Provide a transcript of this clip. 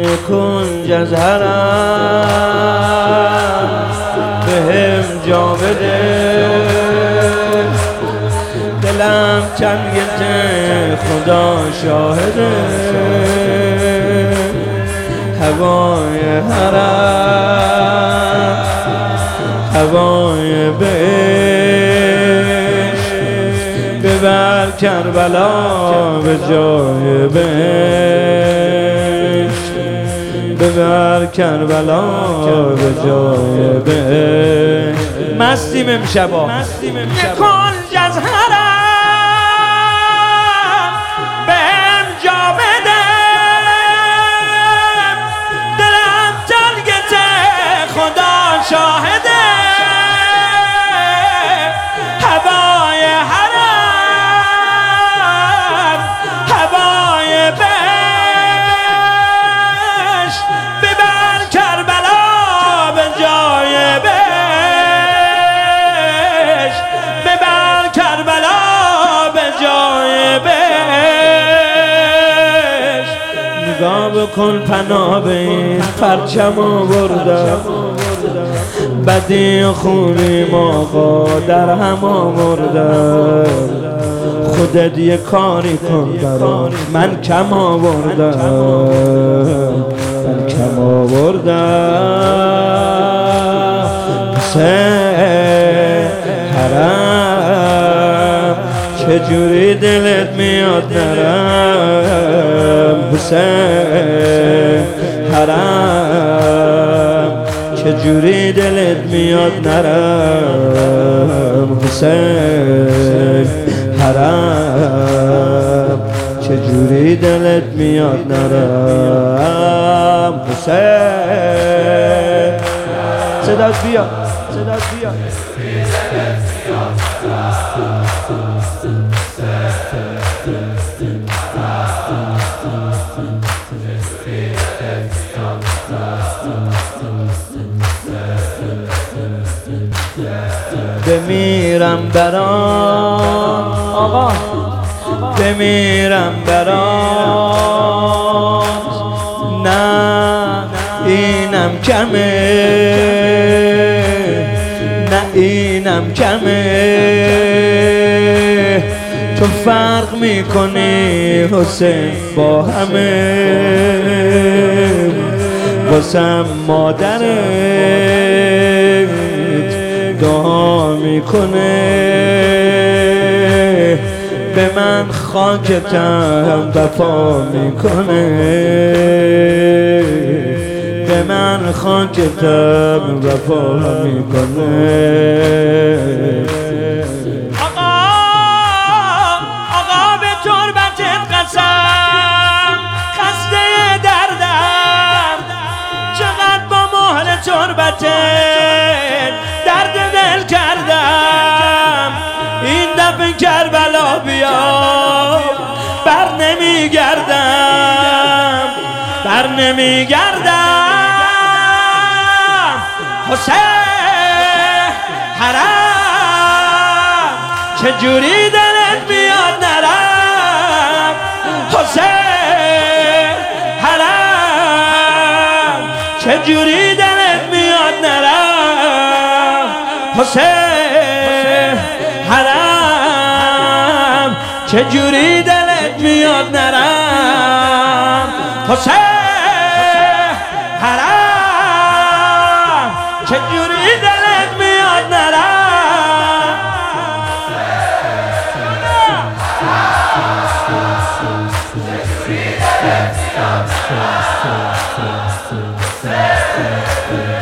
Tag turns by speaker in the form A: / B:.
A: کنج از حرم بهم جا بده، دلم تنگته خدا شاهده، هوای حرم هوای بهشت، ببر کربلا به جای بهشت، ببر کربلا به جای بهشت. مستیم امشبا کنج از حرم بهم جا بده، دلم تنگته خدا شاهده، هوای حرم هوای بهشت، ببر کربلا به جای بهشت، ببر کربلا به جای بهشت. نگاه بکن پناه به این پرچم آوردم، بدی و خوبی آقا در هم آوردم، خودت یه کاری کن برام، من کم آوردم، من کم آوردم. حسین حرم چجوری دلت میاد نرم، حسین حرم چجوری دلت میاد نرم، حسین حرم چجوری دلت میاد نرم، حسین صدات بیاد صدات بیاد. بمیرم برام آقا، بمیرم برات، نه اینم کمه، نه اینم کمه، تو فرق میکنی حسین با همه، واسم مادرت دعا میکنه، به من خاکتم وفا میکنه، به من خاکتم وفا میکنه. آقا به تربتت قسم خسته دردم، چقدر با مهر تربتت درد دل کردم، این دفعه کربلا بیا بر نمیگردم، بر نمیگردم. حسین حرم چجوری دلت میاد نرم، حسین حرم چجوری دلت میاد نرم، حسین حرم چجوری دلت میاد نرم، حسین حرم چجوری دلت میاد نرم. چجوری دلت میاد نرم.